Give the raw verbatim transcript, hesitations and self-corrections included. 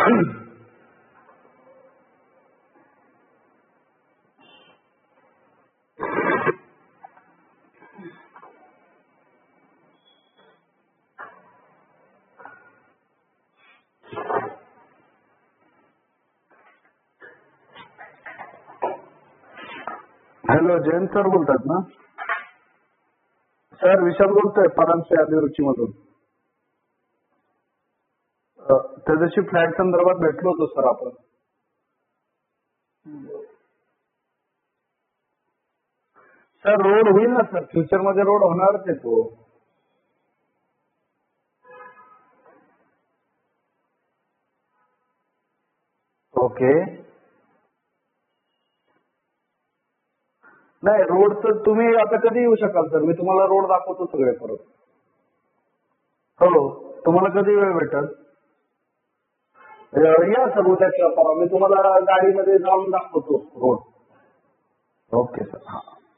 Hello, Jayant sir बोलतात ना? Sir विशाल बोलतोय परांजपे अभिरुची मधून. त्या दिवशी फ्लॅट संदर्भात भेटलो होतो सर आपण. सर रोड होईल ना सर, फ्युचर मध्ये रोड होणारच आहे तो. ओके. नाही रोड तर तुम्ही आता कधी येऊ शकाल सर? मी तुम्हाला रोड दाखवतो सगळे परत. हो, तुम्हाला कधी वेळ भेटेल? या सर उद्याच्या परवा मी तुम्हाला गाडीमध्ये जाऊन दाखवतो रोड. Okay sir. हा.